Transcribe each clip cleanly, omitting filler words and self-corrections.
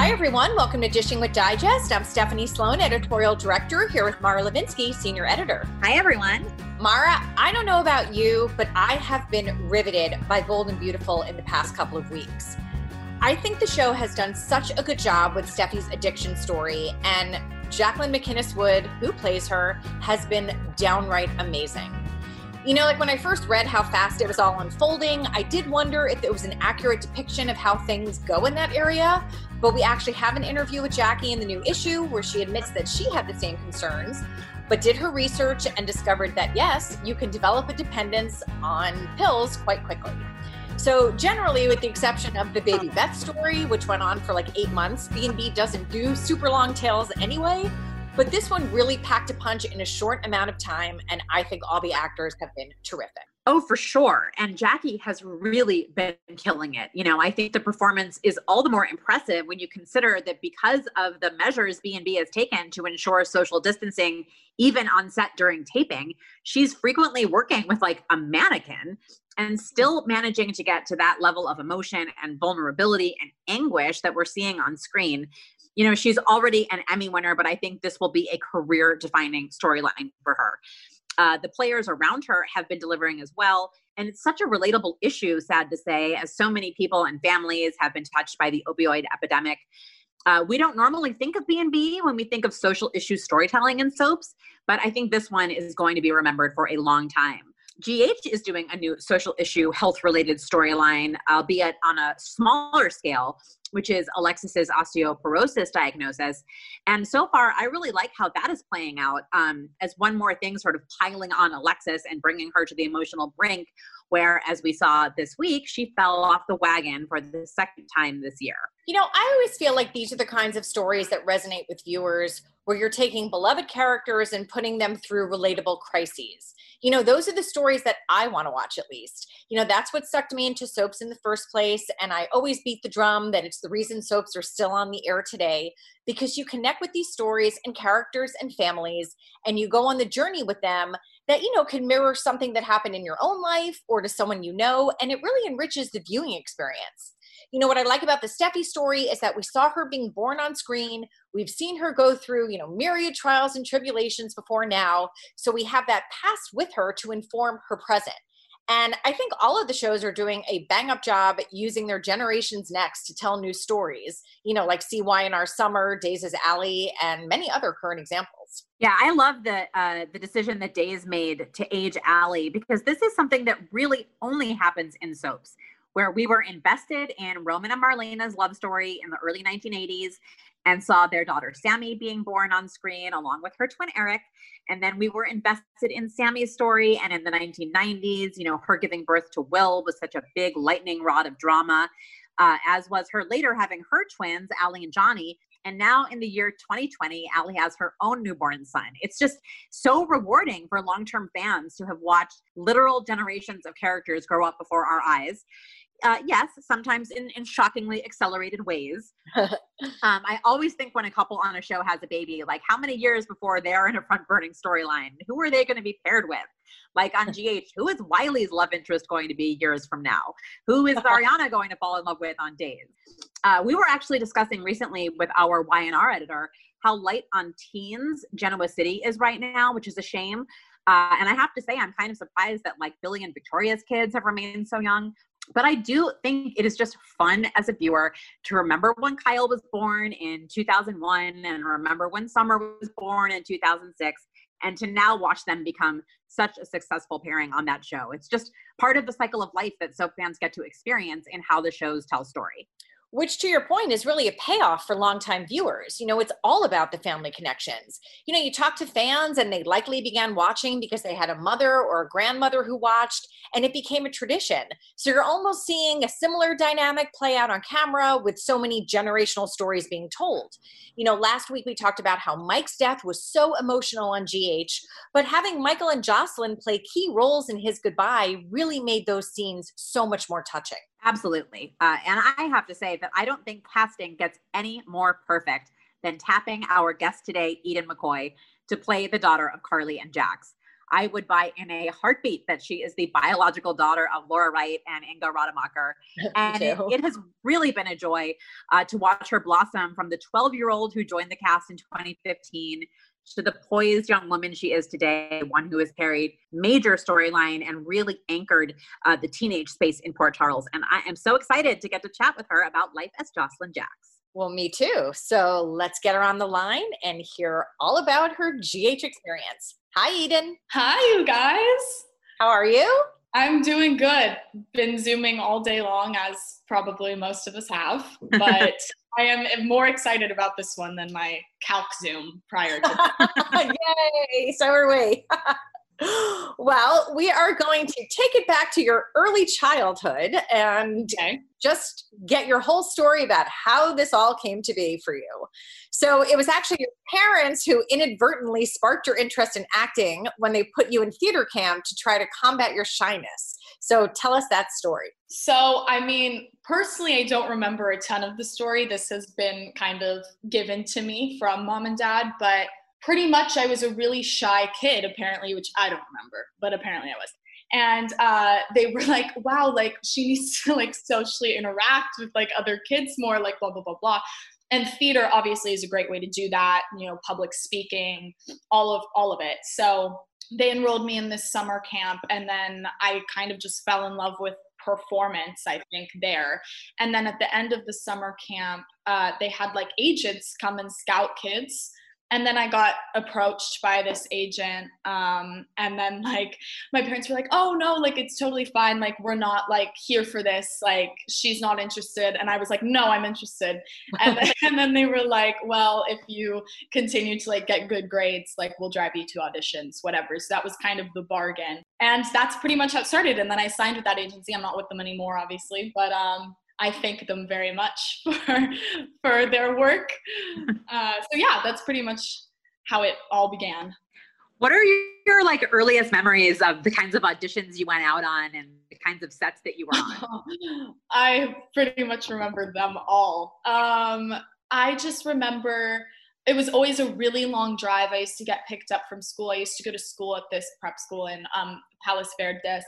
Hi, everyone. Welcome to Dishing with Digest. I'm Stephanie Sloan, editorial director, here with Mara Levinsky, senior editor. Hi, everyone. Mara, I don't know about you, but I have been riveted by Bold and Beautiful in the past couple of weeks. I think the show has done such a good job with Steffi's addiction story, and Jacqueline MacInnes Wood, who plays her, has been downright amazing. You know, like when I first read how fast it was all unfolding, I did wonder if it was an accurate depiction of how things go in that area. But we actually have an interview with Jackie in the new issue where she admits that she had the same concerns, but did her research and discovered that, yes, you can develop a dependence on pills quite quickly. So generally, with the exception of the Baby Beth story, which went on for like 8 months, B&B doesn't do super long tales anyway. But this one really packed a punch in a short amount of time, and I think all the actors have been terrific. Oh, for sure. And Jackie has really been killing it. You know, I think the performance is all the more impressive when you consider that because of the measures B&B has taken to ensure social distancing, even on set during taping, she's frequently working with like a mannequin and still managing to get to that level of emotion and vulnerability and anguish that we're seeing on screen. You know, she's already an Emmy winner, but I think this will be a career-defining storyline for her. The players around her have been delivering as well. And it's such a relatable issue, sad to say, as so many people and families have been touched by the opioid epidemic. We don't normally think of B&B when we think of social issue storytelling in soaps, but I think this one is going to be remembered for a long time. GH is doing a new social issue health-related storyline, albeit on a smaller scale, which is Alexis's osteoporosis diagnosis. And so far, I really like how that is playing out as one more thing sort of piling on Alexis and bringing her to the emotional brink, where, as we saw this week, she fell off the wagon for the second time this year. You know, I always feel like these are the kinds of stories that resonate with viewers, where you're taking beloved characters and putting them through relatable crises. You know, those are the stories that I want to watch, at least. You know, that's what sucked me into soaps in the first place. And I always beat the drum that it's the reason soaps are still on the air today, because you connect with these stories and characters and families, and you go on the journey with them that, you know, can mirror something that happened in your own life or to someone you know. And it really enriches the viewing experience. You know, what I like about the Steffi story is that we saw her being born on screen. We've seen her go through, you know, myriad trials and tribulations before now. So we have that past with her to inform her present. And I think all of the shows are doing a bang-up job using their Generations Next to tell new stories, you know, like CY&R Summer, Days' Alley, and many other current examples. Yeah, I love the decision that Days made to age Allie, because this is something that really only happens in soaps, where we were invested in Roman and Marlena's love story in the early 1980s and saw their daughter Sammy being born on screen along with her twin Eric. And then we were invested in Sammy's story. And in the 1990s, you know, her giving birth to Will was such a big lightning rod of drama, as was her later having her twins, Allie and Johnny. And now in the year 2020, Allie has her own newborn son. It's just so rewarding for long-term fans to have watched literal generations of characters grow up before our eyes. Yes, sometimes in shockingly accelerated ways. I always think when a couple on a show has a baby, like how many years before they are in a front-burning storyline? Who are they going to be paired with? Like on GH, who is Wiley's love interest going to be years from now? Who is Ariana going to fall in love with on Days? We were actually discussing recently with our Y&R editor how light on teens Genoa City is right now, which is a shame. And I have to say, I'm kind of surprised that like Billy and Victoria's kids have remained so young. But I do think it is just fun as a viewer to remember when Kyle was born in 2001 and remember when Summer was born in 2006, and to now watch them become such a successful pairing on that show. It's just part of the cycle of life that soap fans get to experience in how the shows tell story. Which, to your point, is really a payoff for longtime viewers. You know, it's all about the family connections. You know, you talk to fans and they likely began watching because they had a mother or a grandmother who watched, and it became a tradition. So you're almost seeing a similar dynamic play out on camera with so many generational stories being told. You know, last week we talked about how Mike's death was so emotional on GH, but having Michael and Jocelyn play key roles in his goodbye really made those scenes so much more touching. Absolutely. And I have to say that I don't think casting gets any more perfect than tapping our guest today, Eden McCoy, to play the daughter of Carly and Jax. I would buy in a heartbeat that she is the biological daughter of Laura Wright and Inga Rademacher. And it has really been a joy to watch her blossom from the 12-year-old who joined the cast in 2015 to the poised young woman she is today, one who has carried major storyline and really anchored the teenage space in Port Charles. And I am so excited to get to chat with her about life as Jocelyn Jacks. Well, me too. So let's get her on the line and hear all about her GH experience. Hi, Eden. Hi, you guys. How are you? I'm doing good. Been Zooming all day long, as probably most of us have, but I am more excited about this one than my calc Zoom prior to that. Yay, so are we. Well, we are going to take it back to your early childhood and just get your whole story about how this all came to be for you. So it was actually your parents who inadvertently sparked your interest in acting when they put you in theater camp to try to combat your shyness. So tell us that story. So, I mean, personally, I don't remember a ton of the story. This has been kind of given to me from mom and dad, but pretty much I was a really shy kid, apparently, which I don't remember, but apparently I was. And they were like, wow, like she needs to like socially interact with like other kids more, like blah, blah, blah, blah. And theater obviously is a great way to do that, you know, public speaking, all of it. So they enrolled me in this summer camp, and then I kind of just fell in love with performance, I think, there. And then at the end of the summer camp, they had like agents come and scout kids. And then I got approached by this agent. And then like my parents were like, oh no, like it's totally fine. Like we're not like here for this. Like she's not interested. And I was like, no, I'm interested. And then they were like, well, if you continue to like get good grades, like we'll drive you to auditions, whatever. So that was kind of the bargain. And that's pretty much how it started. And then I signed with that agency. I'm not with them anymore, obviously, but I thank them very much for their work. So yeah, that's pretty much how it all began. What are your like earliest memories of the kinds of auditions you went out on and the kinds of sets that you were on? I pretty much remember them all. I just remember it was always a really long drive. I used to get picked up from school. I used to go to school at this prep school in Palos Verdes,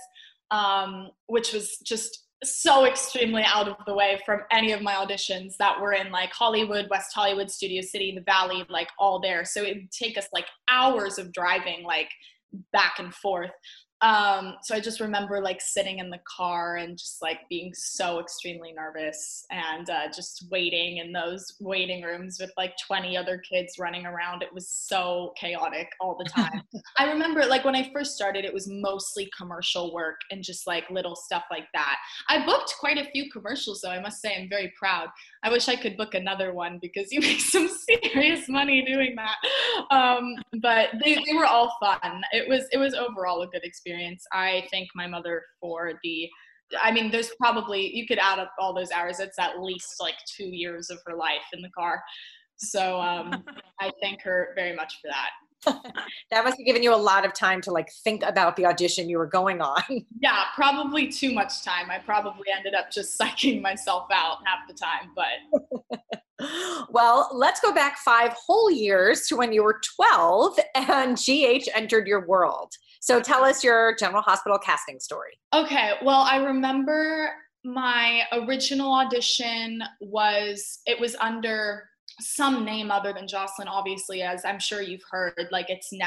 which was just so extremely out of the way from any of my auditions that were in like Hollywood, West Hollywood, Studio City, the Valley, like all there. So it would take us like hours of driving like back and forth. So I just remember like sitting in the car and just like being so extremely nervous and just waiting in those waiting rooms with like 20 other kids running around. It was so chaotic all the time. I remember like when I first started, it was mostly commercial work and just like little stuff like that. I booked quite a few commercials though. I must say I'm very proud. I wish I could book another one because you make some serious money doing that. But they were all fun. It was overall a good experience. I thank my mother for there's probably, you could add up all those hours. It's at least like 2 years of her life in the car. So I thank her very much for that. That must have given you a lot of time to like think about the audition you were going on. Yeah, probably too much time. I probably ended up just psyching myself out half the time, but. Well, let's go back 5 whole years to when you were 12 and GH entered your world. So tell us your General Hospital casting story. Okay, well, I remember my original audition was under some name other than Jocelyn, obviously, as I'm sure you've heard. Like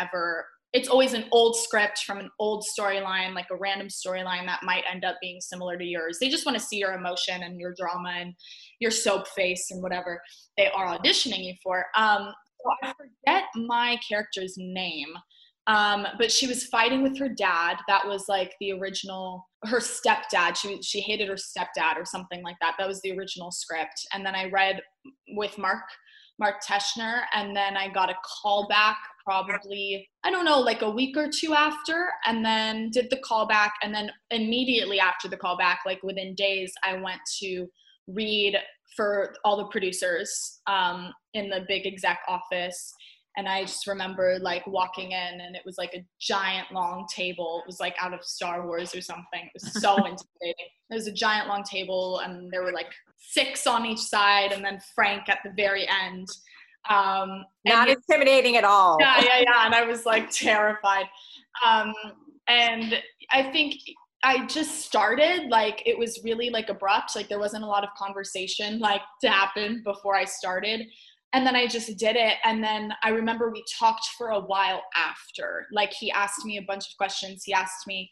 it's always an old script from an old storyline, like a random storyline that might end up being similar to yours. They just want to see your emotion and your drama and your soap face and whatever they are auditioning you for. So I forget my character's name, but she was fighting with her dad. That was like the original, her stepdad. She hated her stepdad or something like that. That was the original script. And then I read with Mark Teschner, and then I got a call back probably, I don't know, like a week or 2 after, and then did the callback. And then immediately after the callback, like within days, I went to read for all the producers in the big exec office. And I just remember like walking in, and it was like a giant long table. It was like out of Star Wars or something. It was so intimidating. There was a giant long table, and there were like 6 on each side, and then Frank at the very end. Not intimidating at all. Yeah. And I was like terrified. And I think I just started, like, it was really like abrupt. Like there wasn't a lot of conversation like to happen before I started. And then I just did it. And then I remember we talked for a while after. Like he asked me a bunch of questions. He asked me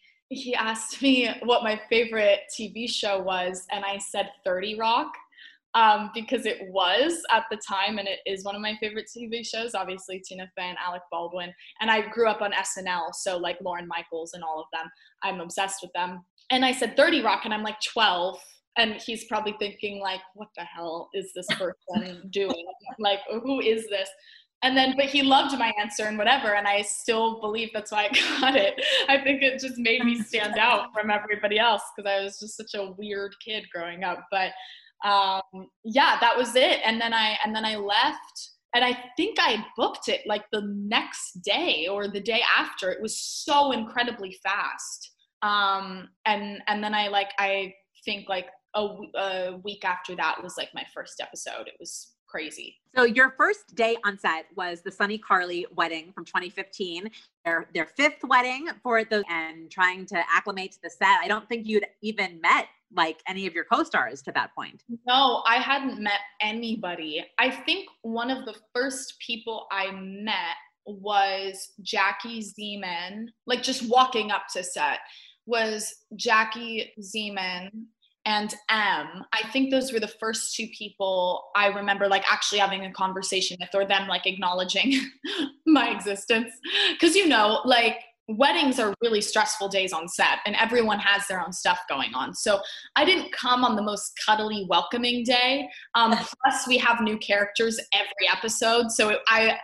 what my favorite TV show was. And I said 30 Rock. Because it was at the time, and it is one of my favorite TV shows, obviously Tina Fey and Alec Baldwin. And I grew up on SNL, so like Lorne Michaels and all of them, I'm obsessed with them. And I said 30 Rock, and I'm like 12. And he's probably thinking like, what the hell is this person doing? Like, who is this? And then, but he loved my answer and whatever. And I still believe that's why I got it. I think it just made me stand out from everybody else because I was just such a weird kid growing up. But yeah, that was it. And then I left, and I think I booked it like the next day or the day after. It was so incredibly fast. And then I think like a week after that was like my first episode. It was crazy. So your first day on set was the Sunny Carly wedding from 2015, their fifth wedding and trying to acclimate to the set. I don't think you'd even met like any of your co-stars to that point. No, I hadn't met anybody. I think one of the first people I met was Jackie Zeman. Like just walking up to set was Jackie Zeman and M. I think those were the first two people I remember like actually having a conversation with, or them like acknowledging my existence. Because, you know, like weddings are really stressful days on set and everyone has their own stuff going on. So I didn't come on the most cuddly welcoming day. Plus we have new characters every episode. So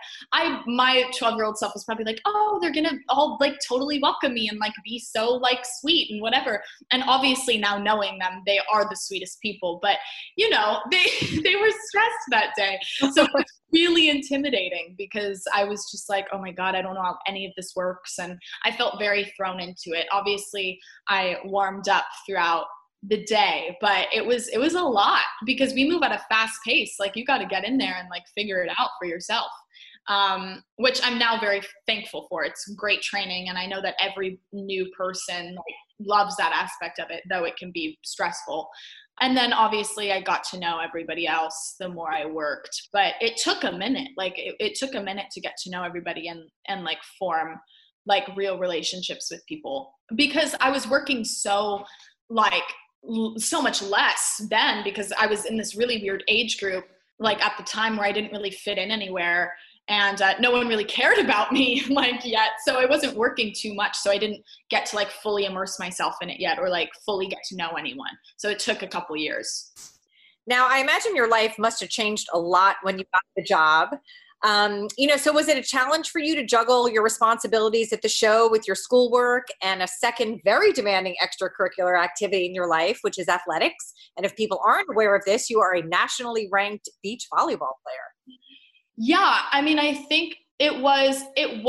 my 12-year-old self was probably like, oh, they're going to all like totally welcome me and like be so like sweet and whatever. And obviously now knowing them, they are the sweetest people, but you know, they were stressed that day. So it was really intimidating because I was just like, oh my God, I don't know how any of this works. And I felt very thrown into it. Obviously, I warmed up throughout the day, but it was a lot because we move at a fast pace. Like you got to get in there and like figure it out for yourself, which I'm now very thankful for. It's great training. And I know that every new person like, loves that aspect of it, though it can be stressful. And then obviously I got to know everybody else the more I worked, but it took a minute. Like it took a minute to get to know everybody and like form like real relationships with people because I was working so much less then because I was in this really weird age group, like at the time where I didn't really fit in anywhere. And no one really cared about me like yet. So I wasn't working too much. So I didn't get to like fully immerse myself in it yet or like fully get to know anyone. So it took a couple years. Now, I imagine your life must have changed a lot when you got the job. So was it a challenge for you to juggle your responsibilities at the show with your schoolwork and a second very demanding extracurricular activity in your life, which is athletics? And if people aren't aware of this, you are a nationally ranked beach volleyball player. Yeah, I mean, I think it was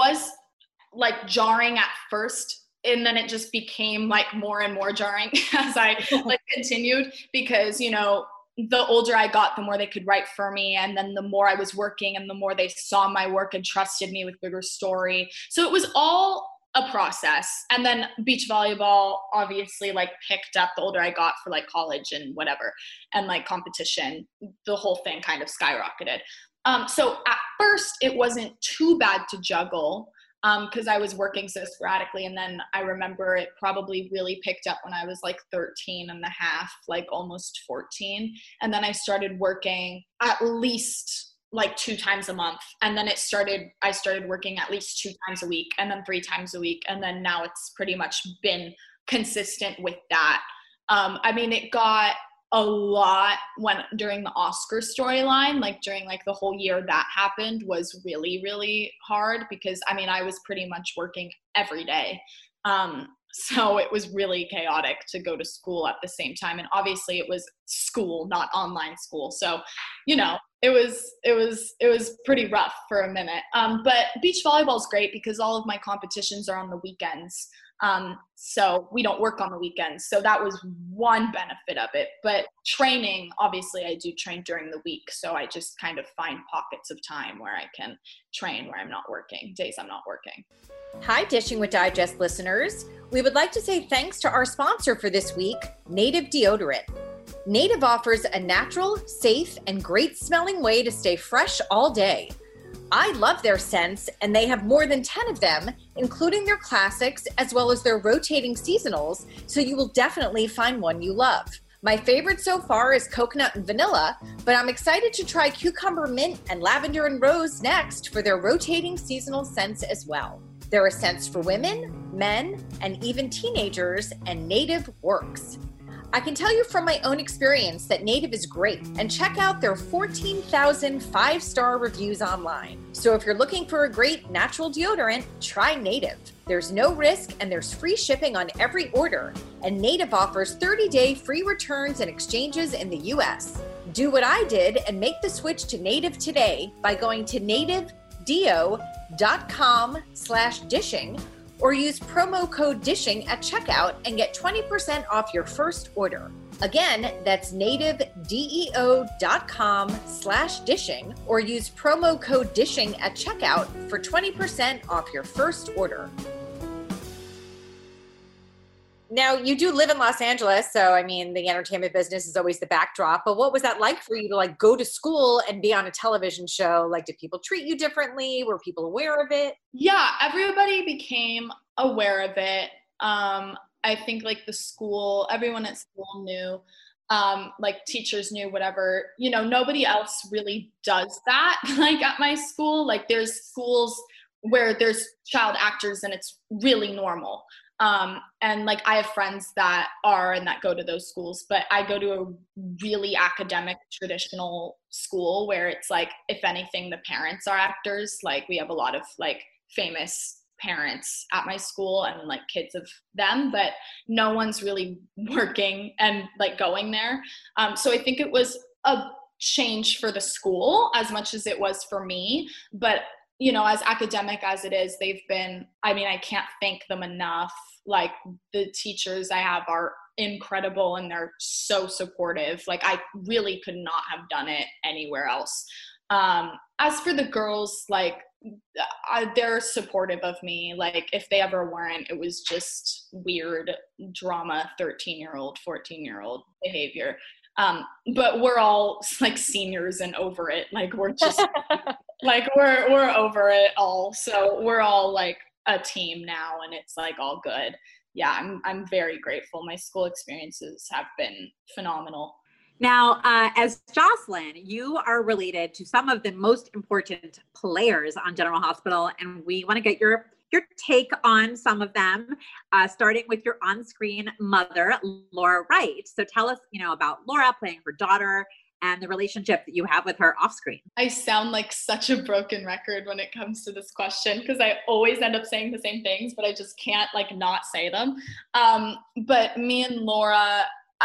like jarring at first, and then it just became like more and more jarring as I like continued because, you know, the older I got, the more they could write for me. And then the more I was working and the more they saw my work and trusted me with bigger story. So it was all a process. And then beach volleyball obviously like picked up the older I got for like college and whatever. And like competition, the whole thing kind of skyrocketed. So at first it wasn't too bad to juggle because I was working so sporadically. And then I remember it probably really picked up when I was like 13 and a half, like almost 14. And then I started working at least like 2 times a month. And then I started working at least 2 times a week and then 3 times a week. And then now it's pretty much been consistent with that. I mean, it got a lot during the Oscar storyline, like during like the whole year that happened was really, really hard because I mean, I was pretty much working every day. So it was really chaotic to go to school at the same time. And obviously it was school, not online school. So, you know, it was pretty rough for a minute. But beach volleyball is great because all of my competitions are on the weekends. So we don't work on the weekends. So that was one benefit of it. But training, obviously I do train during the week. So I just kind of find pockets of time where I can train where I'm not working, days I'm not working. Hi, Dishing with Digest listeners. We would like to say thanks to our sponsor for this week, Native Deodorant. Native offers a natural, safe, and great smelling way to stay fresh all day. I love their scents, and they have more than 10 of them, including their classics as well as their rotating seasonals, so you will definitely find one you love. My favorite so far is coconut and vanilla, but I'm excited to try cucumber mint and lavender and rose next for their rotating seasonal scents as well. There are scents for women, men, and even teenagers, and Native works. I can tell you from my own experience that Native is great, and check out their 14,000 5-star reviews online. So if you're looking for a great natural deodorant, try Native. There's no risk and there's free shipping on every order, and Native offers 30-day free returns and exchanges in the US. Do what I did and make the switch to Native today by going to nativedeo.com/dishing or use promo code DISHING at checkout and get 20% off your first order. Again, that's nativedeo.com/dishing or use promo code DISHING at checkout for 20% off your first order. Now, you do live in Los Angeles, so I mean, the entertainment business is always the backdrop, but what was that like for you to like go to school and be on a television show? Like, did people treat you differently? Were people aware of it? Yeah, everybody became aware of it. I think like the school, everyone at school knew, like teachers knew, whatever, nobody else really does that. Like at my school, like there's schools where there's child actors and it's really normal. And like I have friends that are and that go to those schools, but I go to a really academic traditional school where it's like, if anything, the parents are actors. Like we have a lot of like famous parents at my school and like kids of them, but no one's really working and like going there. So I think it was a change for the school as much as it was for me, but as academic as it is, they've been, I can't thank them enough. Like the teachers I have are incredible and they're so supportive. Like I really could not have done it anywhere else. As for the girls, like they're supportive of me. Like if they ever weren't, it was just weird drama, 13-year-old, 14-year-old behavior. But we're all like seniors and over it. Like we're just like we're over it all. So we're all like a team now and it's like all good. Yeah, I'm very grateful. My school experiences have been phenomenal. Now, as Jocelyn, you are related to some of the most important players on General Hospital, and we want to get your take on some of them, starting with your on-screen mother, Laura Wright. So tell us, about Laura playing her daughter and the relationship that you have with her off-screen. I sound like such a broken record when it comes to this question because I always end up saying the same things, but I just can't like not say them. But me and Laura,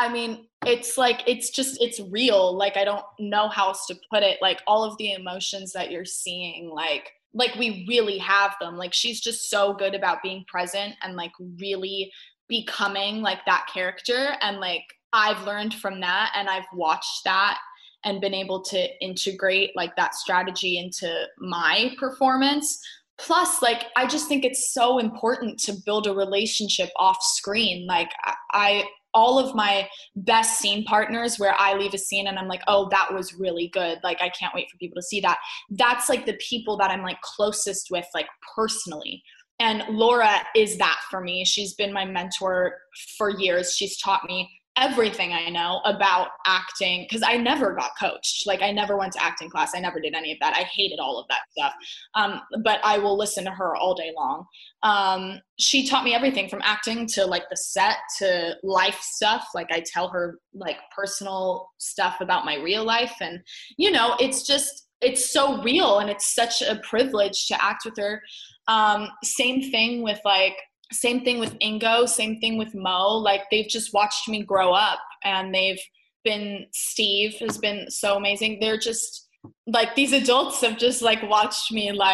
it's real. Like, I don't know how else to put it. Like all of the emotions that you're seeing, like we really have them. Like she's just so good about being present and like really becoming like that character. And like, I've learned from that and I've watched that and been able to integrate like that strategy into my performance. Plus, like, I just think it's so important to build a relationship off screen. Like all of my best scene partners where I leave a scene and I'm like, oh, that was really good. Like, I can't wait for people to see that. That's like the people that I'm like closest with, like personally. And Laura is that for me. She's been my mentor for years. She's taught me everything I know about acting because I never got coached. Like I never went to acting class. I never did any of that. I hated all of that stuff. But I will listen to her all day long. She taught me everything from acting to like the set to life stuff. Like I tell her like personal stuff about my real life. And, it's so real and it's such a privilege to act with her. Same thing with Ingo, same thing with Mo. Like they've just watched me grow up and Steve has been so amazing. They're just like, these adults have just like watched me like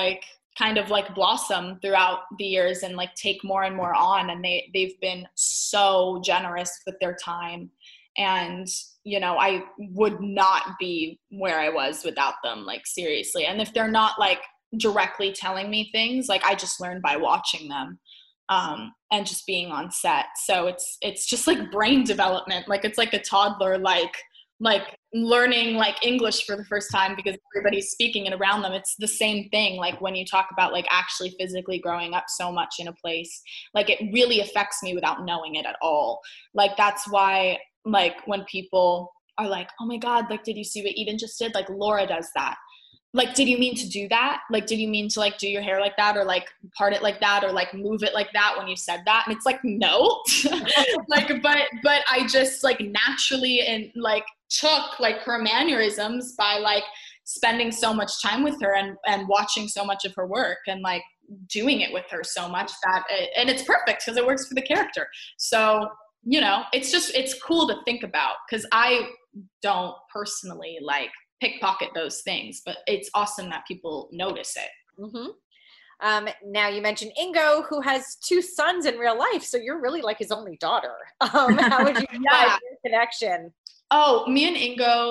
kind of like blossom throughout the years and like take more and more on. And they've been so generous with their time. And, you know, I would not be where I was without them, like seriously. And if they're not like directly telling me things, like I just learned by watching them. And just being on set. So it's just like brain development. Like it's like a toddler, like learning like English for the first time because everybody's speaking it around them. It's the same thing. Like when you talk about like actually physically growing up so much in a place, like it really affects me without knowing it at all. Like that's why like when people are like, oh my God, like, did you see what Eden just did? Like Laura does that. Like, did you mean to do that? Like, did you mean to like do your hair like that or like part it like that or like move it like that when you said that? And it's like, no, like, but I just like naturally and like took like her mannerisms by like spending so much time with her and watching so much of her work and like doing it with her so much that and it's perfect because it works for the character. So, you know, it's cool to think about because I don't personally like pickpocket those things, but it's awesome that people notice it. Mm-hmm. Now you mentioned Ingo, who has 2 sons in real life, so you're really like his only daughter. How would you describe your connection? Oh, me and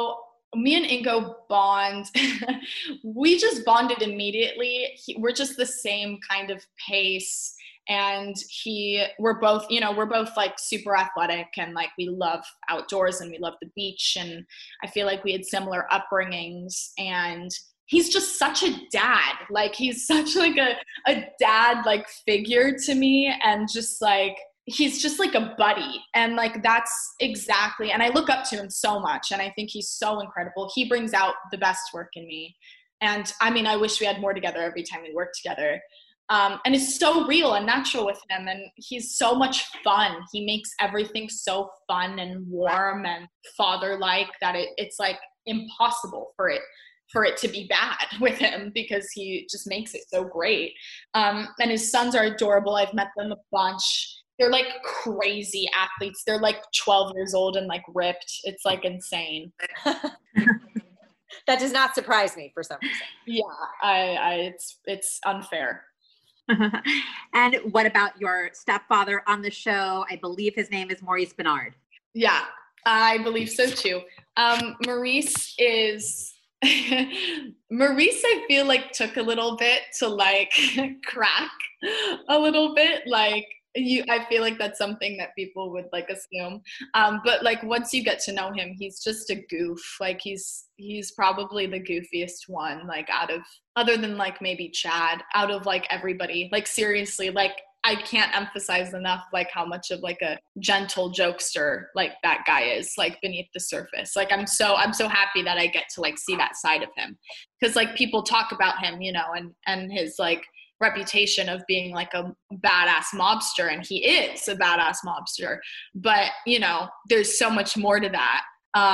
Ingo bond. We just bonded immediately. We're just the same kind of pace. And we're both like super athletic and like we love outdoors and we love the beach. And I feel like we had similar upbringings and he's just such a dad. Like he's such like a dad like figure to me and just like, he's just like a buddy. And like, that's exactly, and I look up to him so much and I think he's so incredible. He brings out the best work in me. And I mean, I wish we had more together every time we worked together. And it's so real and natural with him. And he's so much fun. He makes everything so fun and warm and father-like that it's like impossible for it to be bad with him because he just makes it so great. And his sons are adorable. I've met them a bunch. They're like crazy athletes. They're like 12 years old and like ripped. It's like insane. That does not surprise me for some reason. Yeah, it's unfair. And what about your stepfather on the show? I believe his name is Maurice Benard. Yeah, I believe so too. Maurice is Maurice, I feel like took a little bit to like crack a little bit. Like I feel like that's something that people would like assume. But like once you get to know him, he's just a goof. Like he's probably the goofiest one, like other than like maybe Chad, out of like everybody. Like seriously, like I can't emphasize enough like how much of like a gentle jokester like that guy is like beneath the surface. Like I'm so happy that I get to like see that side of him because like people talk about him, you know, and his like reputation of being like a badass mobster, and he is a badass mobster, but you know there's so much more to that.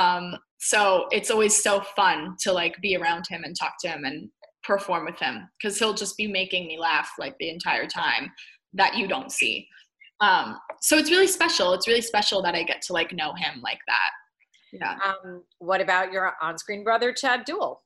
So it's always so fun to like be around him and talk to him and perform with him because he'll just be making me laugh like the entire time that you don't see. So it's really special. It's really special that I get to like know him like that. Yeah. What about your on-screen brother, Chad Duell?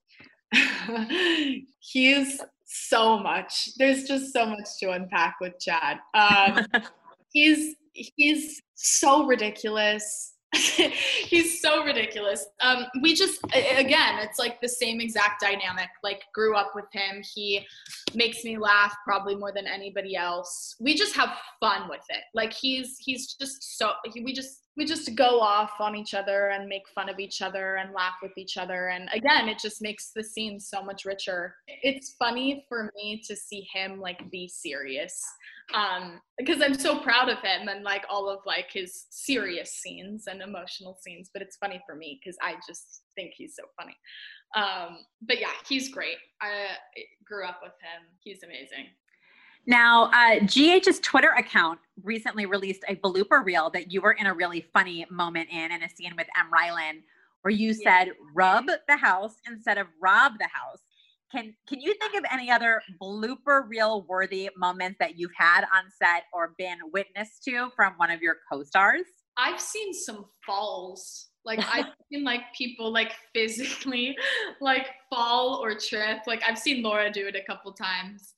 He's so much. There's just so much to unpack with Chad. He's so ridiculous. He's so ridiculous. We just, again, it's like the same exact dynamic. Like grew up with him. He makes me laugh probably more than anybody else. We just have fun with it. Like he's just so, we just go off on each other and make fun of each other and laugh with each other. And again, it just makes the scene so much richer. It's funny for me to see him like be serious. Because I'm so proud of him and like all of like his serious scenes and emotional scenes, but it's funny for me because I just think he's so funny. But yeah, he's great. I grew up with him. He's amazing. Now, GH's Twitter account recently released a blooper reel that you were in a really funny moment in a scene with M. Rylan, where you said rub the house instead of rob the house. Can you think of any other blooper reel worthy moments that you've had on set or been witness to from one of your co-stars? I've seen some falls Like I've seen like people like physically like fall or trip. Like I've seen Laura do it a couple times.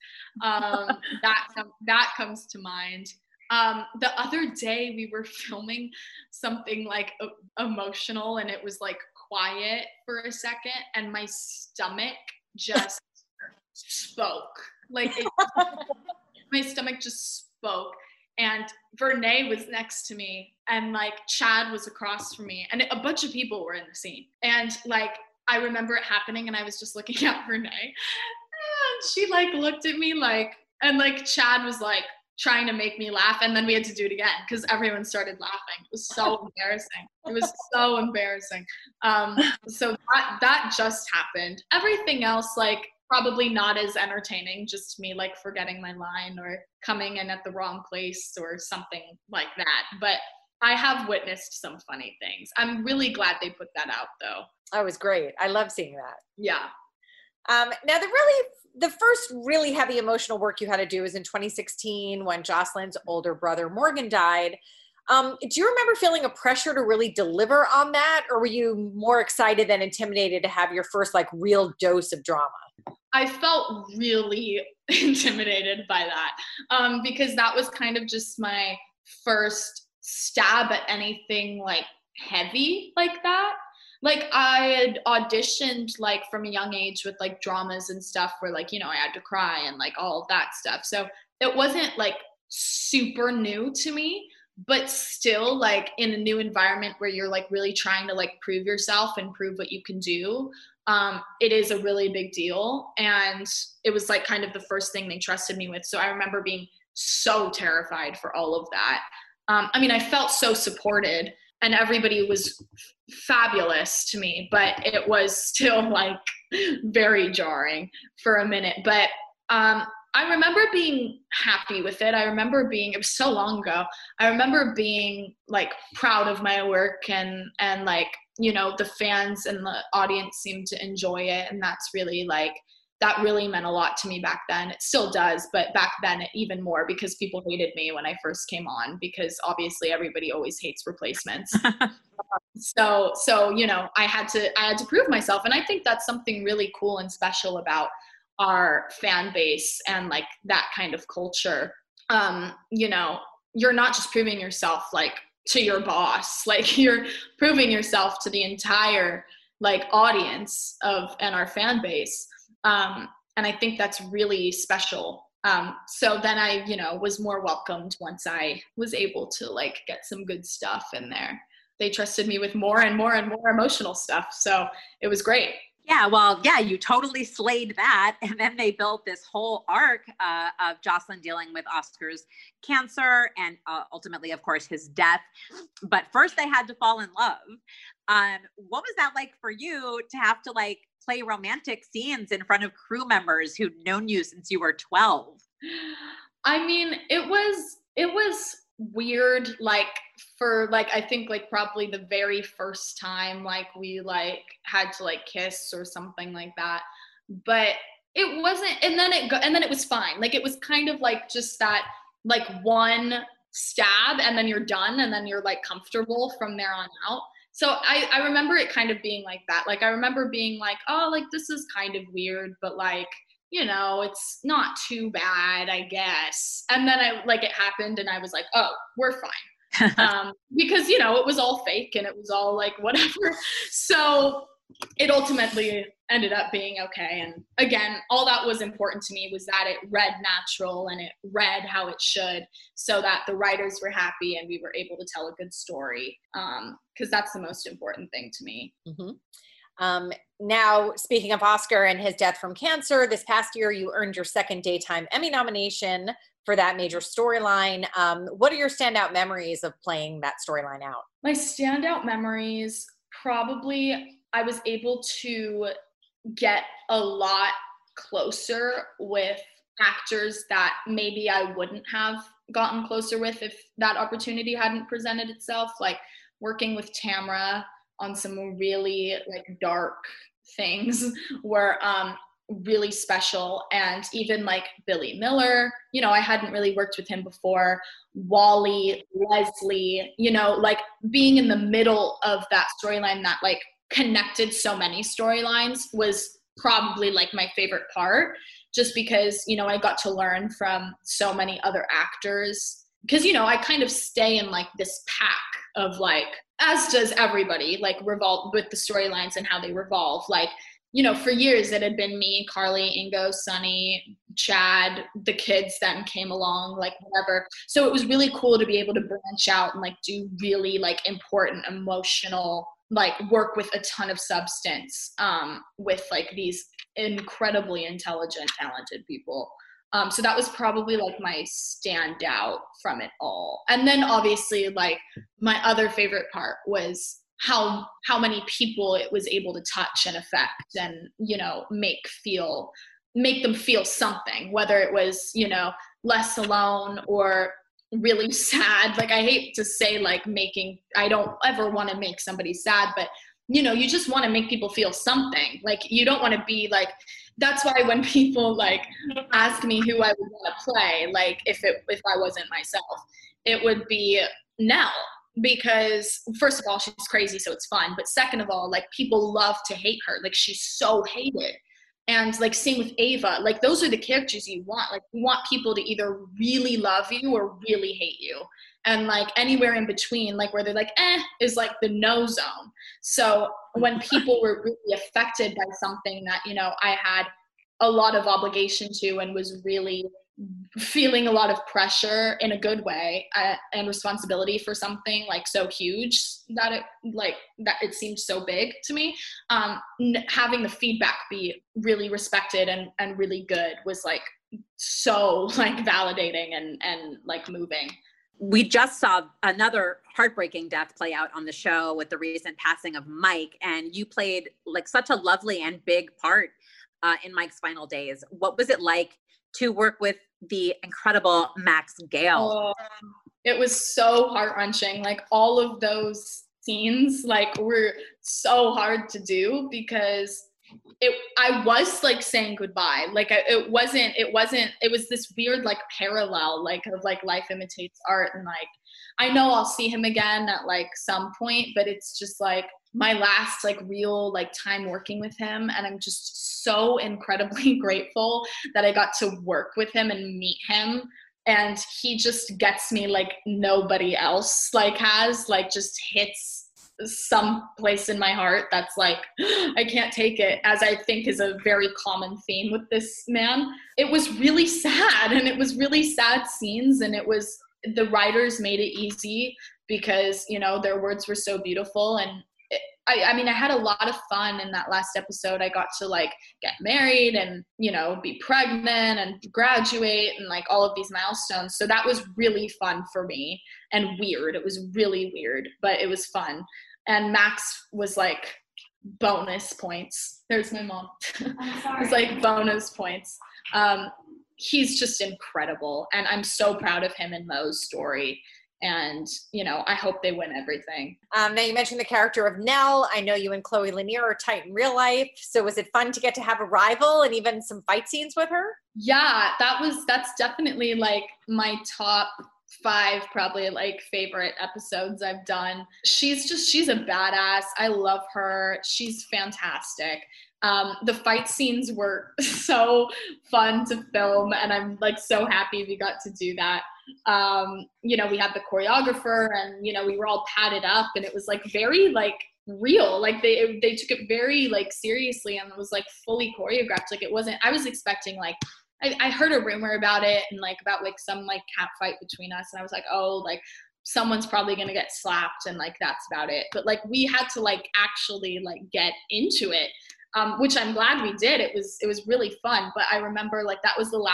That comes to mind. The other day we were filming something like emotional, and it was like quiet for a second, and my stomach just spoke. Like my stomach just spoke. And Vernay was next to me, and like Chad was across from me, and a bunch of people were in the scene. And like I remember it happening, and I was just looking at Vernay, and she like looked at me like, and like Chad was like trying to make me laugh, and then we had to do it again because everyone started laughing. It was so embarrassing. It was so embarrassing. So that just happened. Everything else, like, probably not as entertaining, just me like forgetting my line or coming in at the wrong place or something like that. But I have witnessed some funny things. I'm really glad they put that out though. That was great. I love seeing that. Yeah. Now the first really heavy emotional work you had to do was in 2016 when Jocelyn's older brother Morgan died. Do you remember feeling a pressure to really deliver on that, or were you more excited than intimidated to have your first like real dose of drama? I felt really intimidated by that because that was kind of just my first stab at anything like heavy like that. Like I had auditioned like from a young age with like dramas and stuff where like, you know, I had to cry and like all of that stuff. So it wasn't like super new to me, but still like in a new environment where you're like really trying to like prove yourself and prove what you can do. It is a really big deal. And it was like kind of the first thing they trusted me with. So I remember being so terrified for all of that. I mean, I felt so supported and everybody was fabulous to me, but it was still like very jarring for a minute. But I remember being happy with it. I remember it was so long ago. I remember being like proud of my work and like, you know, the fans and the audience seemed to enjoy it. And that's really like, that really meant a lot to me back then. It still does, but back then even more because people hated me when I first came on because obviously everybody always hates replacements. So, you know, I had to prove myself. And I think that's something really cool and special about our fan base and like that kind of culture. You know, you're not just proving yourself like to your boss, like you're proving yourself to the entire like audience and our fan base. And I think that's really special. So then I, you know, was more welcomed once I was able to like get some good stuff in there. They trusted me with more and more and more emotional stuff. So it was great. Yeah, well, yeah, you totally slayed that. And then they built this whole arc of Jocelyn dealing with Oscar's cancer and ultimately, of course, his death. But first they had to fall in love. What was that like for you to have to like play romantic scenes in front of crew members who'd known you since you were 12? I mean, it was weird, like for like I think like probably the very first time like we like had to like kiss or something like that, but it wasn't, and then it was fine. Like it was kind of like just that like one stab and then you're done and then you're like comfortable from there on out. So I remember it kind of being like that. Like I remember being like, oh, like this is kind of weird, but like, you know, it's not too bad, I guess. And then it happened and I was like, oh, we're fine. Because, you know, it was all fake and it was all like, whatever. So it ultimately ended up being okay. And again, all that was important to me was that it read natural and it read how it should so that the writers were happy and we were able to tell a good story. Because that's the most important thing to me. Mm-hmm. Now, speaking of Oscar and his death from cancer, this past year you earned your second Daytime Emmy nomination for that major storyline. What are your standout memories of playing that storyline out? My standout memories, probably I was able to get a lot closer with actors that maybe I wouldn't have gotten closer with if that opportunity hadn't presented itself, like working with Tamra on some really like dark things where really special. And even like Billy Miller, you know, I hadn't really worked with him before. Wally, Leslie, you know, like being in the middle of that storyline that like connected so many storylines was probably like my favorite part, just because, you know, I got to learn from so many other actors. Because, you know, I kind of stay in like this pack of like, as does everybody, like revolve with the storylines and how they revolve. Like, you know, for years it had been me, Carly, Ingo, Sunny, Chad, the kids then came along, like whatever. So it was really cool to be able to branch out and like do really like important emotional, like work with a ton of substance with like these incredibly intelligent, talented people. So that was probably like my standout from it all. And then obviously like my other favorite part was how many people it was able to touch and affect and, you know, make them feel something, whether it was, you know, less alone or really sad. Like I hate to say like I don't ever want to make somebody sad, but you know, you just want to make people feel something. Like you don't want to be like, that's why when people like ask me who I would want to play, like if I wasn't myself, it would be Nell. Because first of all, she's crazy, so it's fun. But second of all, like people love to hate her. Like she's so hated. And like same with Ava, like those are the characters you want. Like you want people to either really love you or really hate you. And like anywhere in between, like where they're like, is like the no zone. So when people were really affected by something that, you know, I had a lot of obligation to and was really feeling a lot of pressure in a good way and responsibility for something like so huge that it seemed so big to me, having the feedback be really respected and really good was like so like validating and like moving. We just saw another heartbreaking death play out on the show with the recent passing of Mike, and you played like such a lovely and big part in Mike's final days. What was it like to work with the incredible Max Gail? It was so heart-wrenching. Like all of those scenes like were so hard to do because I was like saying goodbye. Like it was this weird like parallel like of like life imitates art, and like I know I'll see him again at like some point, but it's just like my last like real like time working with him, and I'm just so incredibly grateful that I got to work with him and meet him. And he just gets me like nobody else like has, like just hits some place in my heart that's like I can't take it, as I think is a very common theme with this man. It was really sad, and it was really sad scenes, and it was, the writers made it easy because, you know, their words were so beautiful. And I mean, I had a lot of fun in that last episode. I got to like get married and, you know, be pregnant and graduate and like all of these milestones. So that was really fun for me and weird. It was really weird, but it was fun. And Max was like bonus points. There's my mom. I'm sorry. It was like bonus points. He's just incredible. And I'm so proud of him and Mo's story. And, you know, I hope they win everything. Now you mentioned the character of Nell. I know you and Chloe Lanier are tight in real life. So was it fun to get to have a rival and even some fight scenes with her? Yeah, that's definitely like my top 5 probably like favorite episodes I've done. She's a badass. I love her. She's fantastic. The fight scenes were so fun to film, and I'm like so happy we got to do that. You know, we had the choreographer, and, you know, we were all padded up, and it was like very like real. Like they took it very like seriously, and it was like fully choreographed. Like it wasn't, I was expecting like, I heard a rumor about it and like about like some like cat fight between us, and I was like, oh, like someone's probably gonna get slapped, and like that's about it. But like we had to like actually like get into it, which I'm glad we did. It was really fun. But I remember like that was the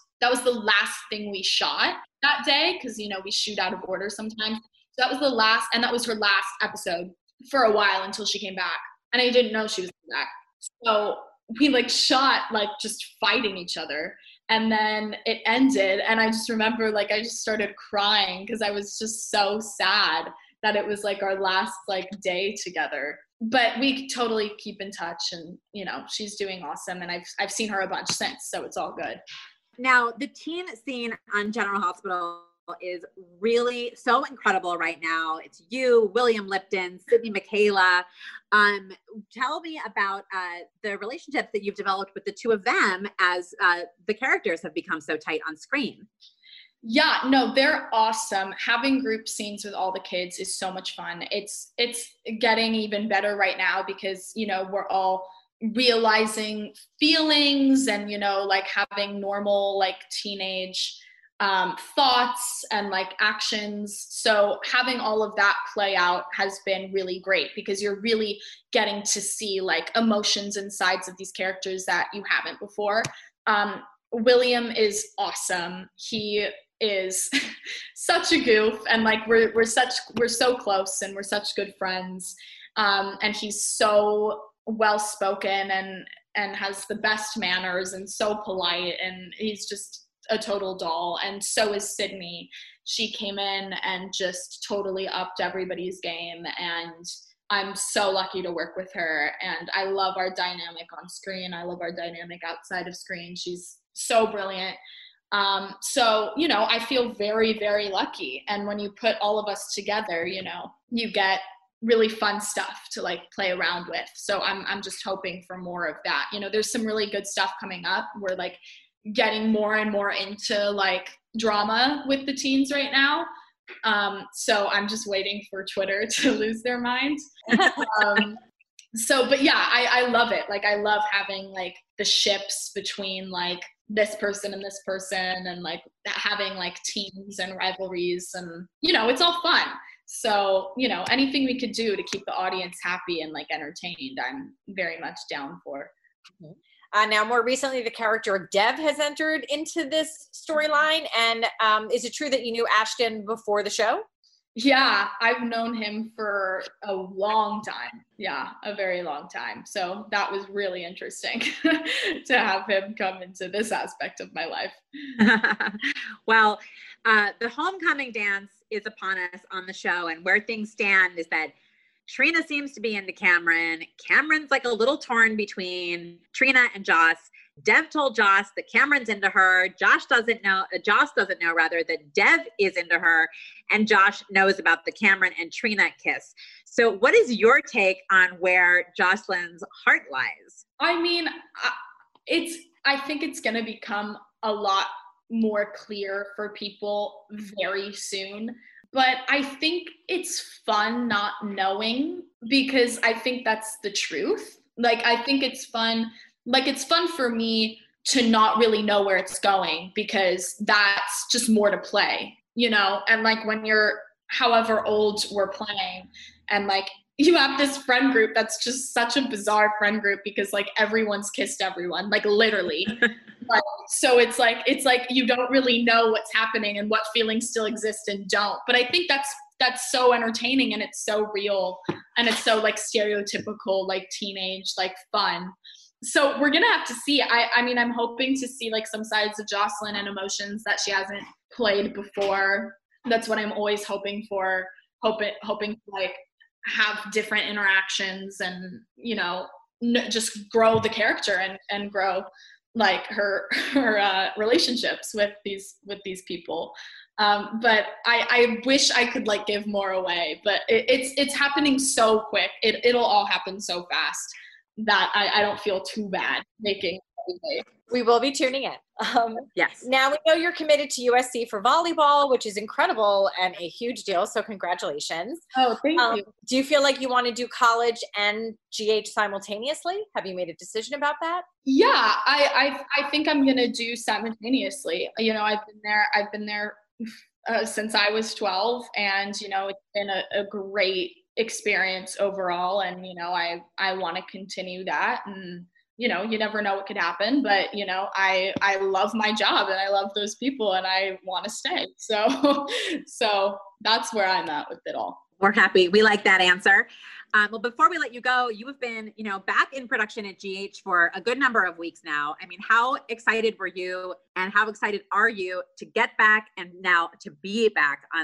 last thing we shot that day, because, you know, we shoot out of order sometimes. So that was the last, and that was her last episode for a while until she came back, and I didn't know she was back. So we like shot like just fighting each other, and then it ended, and I just remember like I just started crying because I was just so sad that it was like our last like day together. but we totally keep in touch, and, you know, she's doing awesome. And I've seen her a bunch since, so it's all good. Now, the teen scene on General Hospital is really so incredible right now. It's you, William Lipton, Sydney Michaela. Tell me about the relationships that you've developed with the two of them as the characters have become so tight on screen. Yeah, no, they're awesome. Having group scenes with all the kids is so much fun. It's getting even better right now because, you know, we're all realizing feelings and, you know, like having normal, like, teenage thoughts and, like, actions. So having all of that play out has been really great because you're really getting to see, like, emotions and sides of these characters that you haven't before. William is awesome. He is such a goof, and, like, we're so close and we're such good friends. And he's so well spoken and has the best manners and so polite, and he's just a total doll. And so is Sydney. She came in and just totally upped everybody's game, and I'm so lucky to work with her. And I love our dynamic on screen. I love our dynamic outside of screen. She's so brilliant. So, you know, I feel very, very lucky. And when you put all of us together, you know, you get really fun stuff to, like, play around with. So I'm just hoping for more of that. You know, there's some really good stuff coming up. We're, like, getting more and more into, like, drama with the teens right now. So I'm just waiting for Twitter to lose their mind. But yeah, I love it. Like, I love having, like, the ships between, like, this person and this person, and, like, having, like, teams and rivalries, and, you know, it's all fun. So, you know, anything we could do to keep the audience happy and, like, entertained, I'm very much down for. Now, more recently, the character of Dev has entered into this storyline. And is it true that you knew Ashton before the show? Yeah, I've known him for a long time. Yeah, a very long time. So that was really interesting to have him come into this aspect of my life. Well, the homecoming dance is upon us on the show, and where things stand is that Trina seems to be into Cameron. Cameron's, like, a little torn between Trina and Joss. Dev told Joss that Cameron's into her. Joss doesn't know that Dev is into her, and Josh knows about the Cameron and Trina kiss. So what is your take on where Jocelyn's heart lies? I mean, I think it's going to become a lot more clear for people very soon. But I think it's fun not knowing, because I think that's the truth. Like, I think it's fun. Like, it's fun for me to not really know where it's going, because that's just more to play, you know? And, like, when you're however old we're playing, and, like, you have this friend group that's just such a bizarre friend group because, like, everyone's kissed everyone, like, literally. So it's like you don't really know what's happening and what feelings still exist and don't. But I think that's so entertaining, and it's so real, and it's so, like, stereotypical, like, teenage, like, fun. So we're gonna have to see. I mean, I'm hoping to see, like, some sides of Jocelyn and emotions that she hasn't played before. That's what I'm always hoping for. Hoping to, like, have different interactions and, you know, just grow the character and grow, like, her relationships with these people. But I wish I could, like, give more away, but it's happening so quick. It'll all happen so fast that I don't feel too bad making it. We will be tuning in. Yes. Now, we know you're committed to USC for volleyball, which is incredible and a huge deal. So congratulations. Oh, thank you. Do you feel like you want to do college and GH simultaneously? Have you made a decision about that? Yeah, I think I'm going to do simultaneously. You know, I've been there since I was 12, and, you know, it's been a great experience overall. And, you know, I want to continue that, and, you know, you never know what could happen, but, you know, I love my job and I love those people and I want to stay. So that's where I'm at with it all. We're happy. We like that answer. Well, before we let you go, you have been, you know, back in production at GH for a good number of weeks now. I mean, how excited were you, and how excited are you to get back and now to be back on set?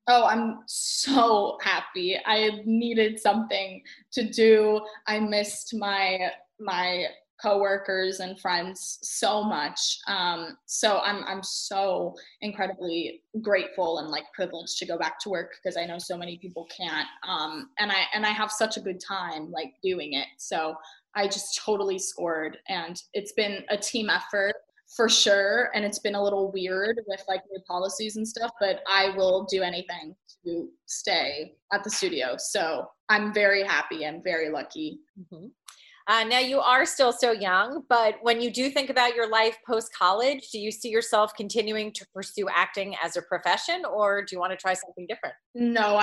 Oh, I'm so happy. I needed something to do. I missed my coworkers and friends so much. So I'm so incredibly grateful and like privileged to go back to work because I know so many people can't. And I have such a good time like doing it. So I just totally scored, and it's been a team effort for sure. And it's been a little weird with like new policies and stuff, but I will do anything to stay at the studio. So I'm very happy and very lucky. Mm-hmm. Now you are still so young, but when you do think about your life post-college, do you see yourself continuing to pursue acting as a profession, or do you want to try something different? No,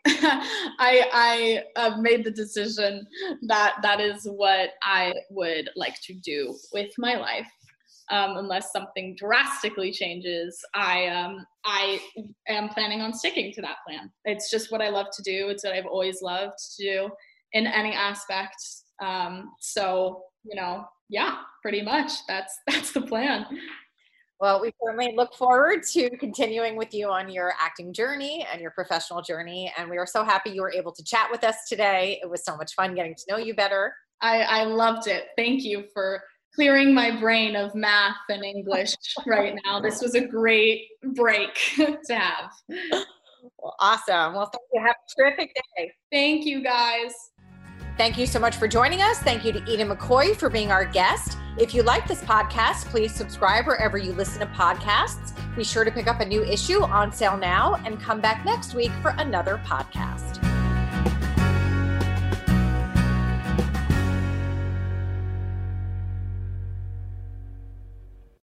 I made the decision that that is what I would like to do with my life. Unless something drastically changes, I am planning on sticking to that plan. It's just what I love to do. It's what I've always loved to do in any aspect. So, yeah, pretty much that's the plan. Well, we certainly look forward to continuing with you on your acting journey and your professional journey. And we are so happy you were able to chat with us today. It was so much fun getting to know you better. I loved it. Thank you for clearing my brain of math and English right now. This was a great break to have. Well, awesome. Well, thank you. Have a terrific day. Thank you, guys. Thank you so much for joining us. Thank you to Eden McCoy for being our guest. If you like this podcast, please subscribe wherever you listen to podcasts. Be sure to pick up a new issue on sale now and come back next week for another podcast.